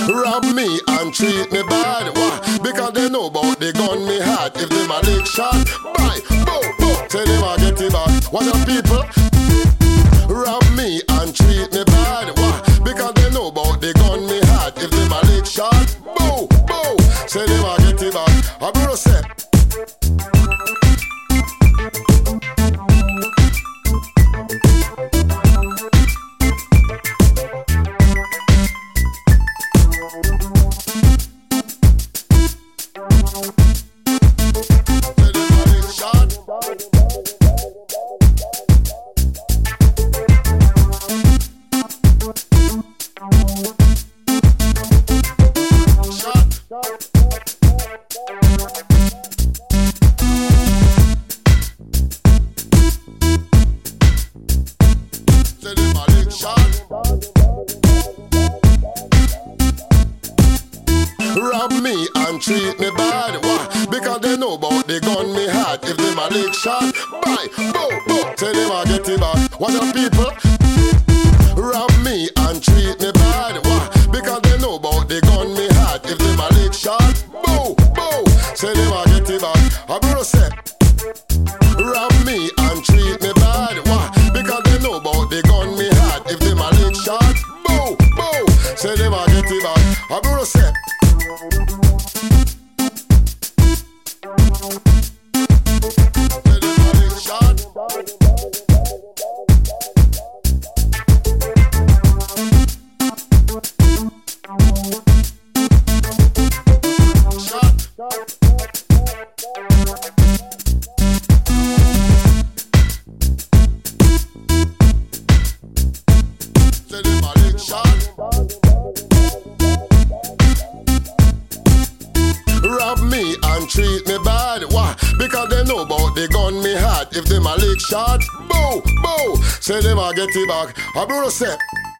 Rob me and treat me bad. Why? Because they know about the gun me had. If them a lick shot, bye, boom, boom. Say them a get it back. What up, people? Rob me and treat me bad. Why? Because they know about the gun me had. If them a lick shot, boom, boom. Say them a get it back. I bro say. Rob me and treat me bad. Why? Because they know about the gun me had. If them a lick shot, bye, boom, boom. Say them a get it back. What up, people? Rob me and treat me bad. Why? Because they know about the gun me had. If them a lick shot, boom, boom. Say them a get it back. I bro say. Rob me and treat me bad. Why? Because they know about the gun me had. If them a lick shot, boom, boom. Say them a get it back. I bro say. Rob me and treat me bad. Why? Because they know about the gun me had. If them a lick shot, boom, boom. Say them a get it back. I bro say.